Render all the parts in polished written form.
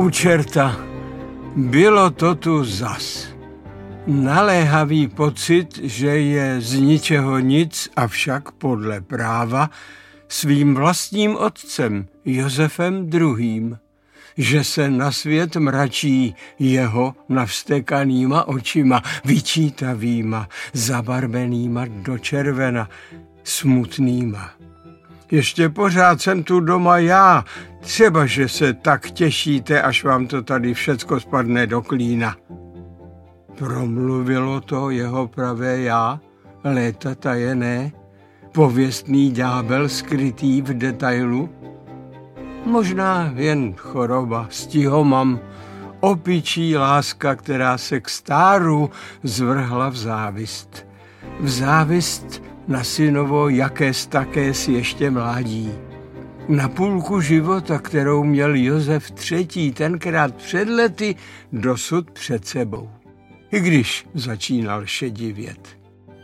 U čerta, bylo to tu zas. Naléhavý pocit, že je z ničeho nic, avšak podle práva svým vlastním otcem Josefem II., že se na svět mračí jeho navstekanýma očima, vyčítavýma, zabarvenýma do červena, smutnýma. Ještě pořád jsem tu doma já, třeba, že se tak těšíte, až vám to tady všecko spadne do klína. Promluvilo to jeho pravé já, léta tajené, pověstný ďábel skrytý v detailu? Možná jen choroba, stihomam, opičí láska, která se k stáru zvrhla v závist. V závist na synovo jakéž takéž ještě mládí. Na půlku života, kterou měl Josef III. Tenkrát před lety, dosud před sebou. I když začínal šedivět.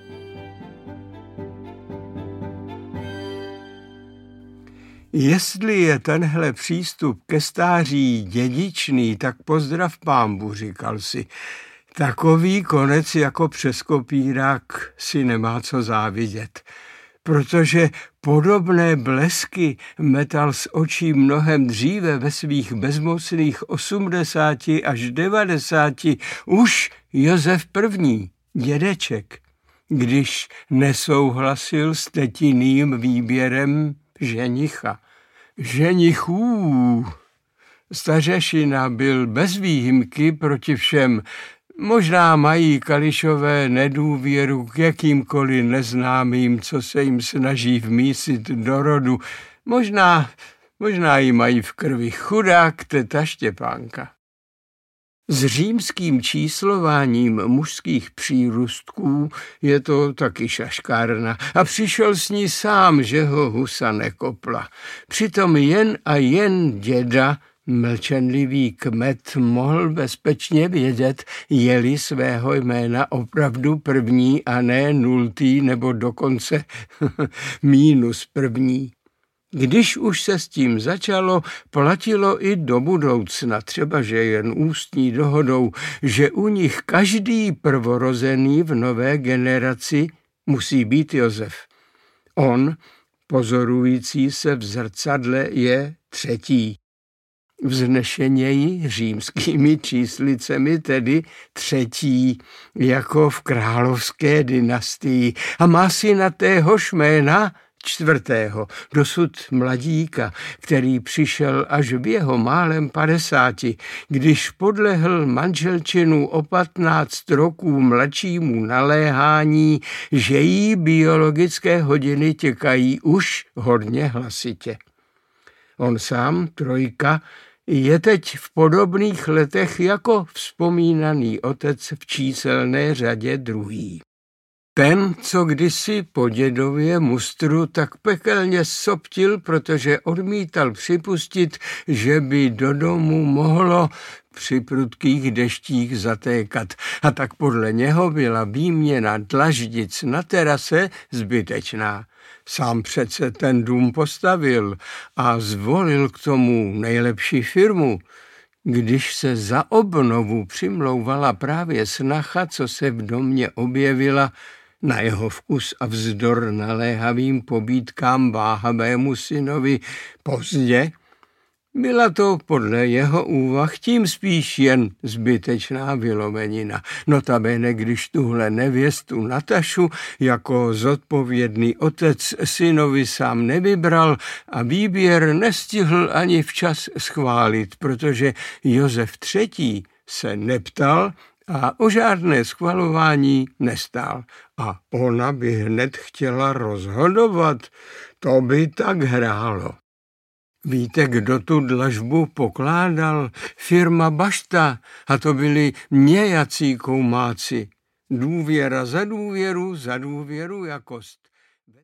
Jestli je tenhle přístup ke stáří dědičný, tak pozdrav pánbu, říkal si. Takový konec jako přes kopírák si nemá co závidět, protože podobné blesky metal z očí mnohem dříve ve svých bezmocných 80 až 90 už Josef I., dědeček, když nesouhlasil s tetiným výběrem ženicha. Ženichů. Stařešina byl bez výjimky proti všem. Možná mají Kališové nedůvěru k jakýmkoliv neznámým, co se jim snaží vmísit do rodu. Možná ji mají v krvi chudák teta Štěpánka. S římským číslováním mužských přírůstků je to taky šaškárna a přišel s ní sám, že ho husa nekopla. Přitom jen a jen děda, mlčenlivý kmet, mohl bezpečně vědět, je-li svého jména opravdu první a ne nultý nebo dokonce -1. Když už se s tím začalo, platilo i do budoucna, třeba že jen ústní dohodou, že u nich každý prvorozený v nové generaci musí být Josef. On, pozorující se v zrcadle, je třetí. Vznešeněji římskými číslicemi, tedy třetí, jako v královské dynastii, a má syna téhož jména 4., dosud mladíka, který přišel až v jeho málem 50, když podlehl manželčinu o 15 roků mladšímu naléhání, že jí biologické hodiny těkají už hodně hlasitě. On sám, 3, je teď v podobných letech jako vzpomínaný otec v číselné řadě 2. Ten, co kdysi po dědově mustru tak pekelně soptil, protože odmítal připustit, že by do domu mohlo při prudkých deštích zatékat. A tak podle něho byla výměna dlaždic na terase zbytečná. Sám přece ten dům postavil a zvolil k tomu nejlepší firmu. Když se za obnovu přimlouvala právě snacha, co se v domě objevila, na jeho vkus a vzdor naléhavým pobídkám váhavému synovi pozdě, byla to podle jeho úvah tím spíš jen zbytečná vylomenina. Notabene, když tuhle nevěstu Natašu jako zodpovědný otec synovi sám nevybral a výběr nestihl ani včas schválit, protože Josef III. Se neptal a o žádné schvalování nestál. A ona by hned chtěla rozhodovat, to by tak hrálo. Víte, kdo tu dlažbu pokládal? Firma Bašta, a to byli nějací koumáci. Důvěra za důvěru, za důvěru jakost.